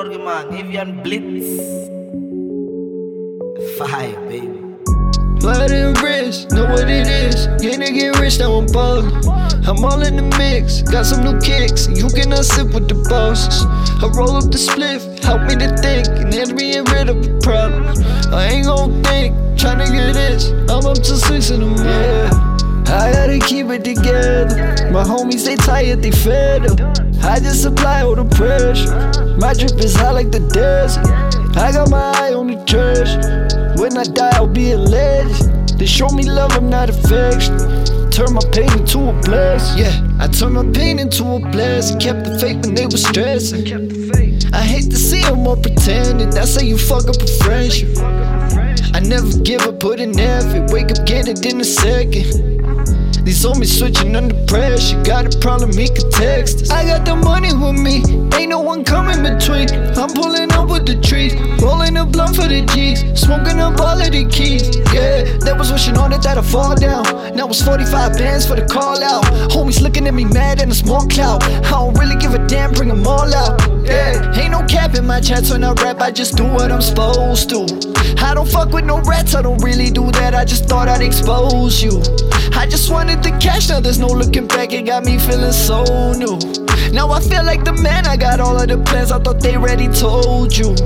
morgen, man. Evian Blitz. Fire, baby. Blood and rich, know what it is. Gonna get rich, now I'm ballin'. I'm all in the mix, got some new kicks. You cannot sit with the bosses. I roll up the spliff, help me to think, and then being rid of the problems. I ain't gon' think, tryna get this. I'm up to 6 in the morning. Yeah. I gotta keep it together. My homies, they tired, they fed up. I just apply all the pressure. My drip is hot like the desert. I got my eye on the trash. When I die, I'll be a legend. They show me love, I'm not affection. Turn my pain into a blessing. Yeah, I turned my pain into a blessing. Kept the faith when they was stressing. I hate to see them all pretending. That's how you fuck up a friendship. I never give up, put in effort. Wake up, get it in a second. These homies switching under pressure. Got a problem, he can text us. I got the money with me, ain't no one coming between. I'm pulling up with the trees, rolling a blunt for the G's, smoking up all of the keys. Yeah, they was wishing on it that I fall down. Now it's 45 bands for the call out. Homies looking at me mad in a small cloud. I don't really give a damn, bring them all out. Yeah, ain't no cap in my chats when I rap, I just do what I'm supposed to. I don't fuck with no rats, I don't really do that, I just thought I'd expose you. I just wanted the cash, now there's no looking back, it got me feeling so new. Now I feel like the man, I got all of the plans, I thought they already told you.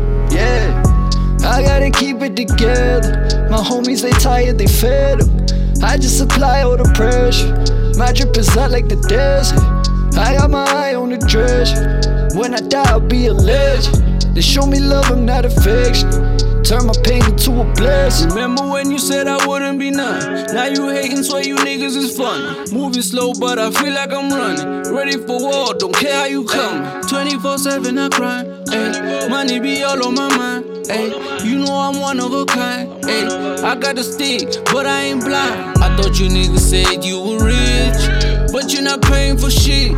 Yeah, I gotta keep it together. My homies, they tired, they fed up. I just apply all the pressure. My drip is hot like the desert. I got my eye on the treasure. When I die, I'll be a legend. They show me love, I'm not affection. Turn my pain into a blessing. Remember when you said I wouldn't be none? Now you hating, swear you niggas is fun. Moving slow, but I feel like I'm running. Ready for war, don't care how you come. 24/7 I grind, ayy. Money be all on my mind, ayy. You know I'm one of a kind, ayy. I got the stick, but I ain't blind. I thought you niggas said you were rich, but you're not paying for shit.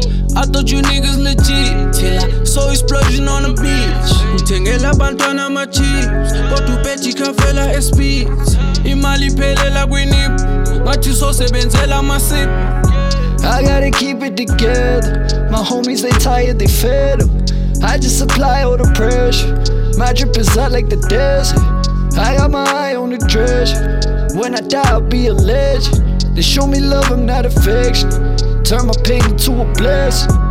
I thought you niggas legit, till I saw explosion on the beach. Ngithengela abantwana ama-chips, kodwa upetchika fela e-speeds. Imali iphelela kwinip, ngathi sosebenzela amasip. I gotta keep it together. My homies, they tired, they fed up. I just apply all the pressure. My drip is hot like the desert. I got my eye on the treasure. When I die, I'll be a legend. They show me love, I'm not affection. Turn my pain into a blessing.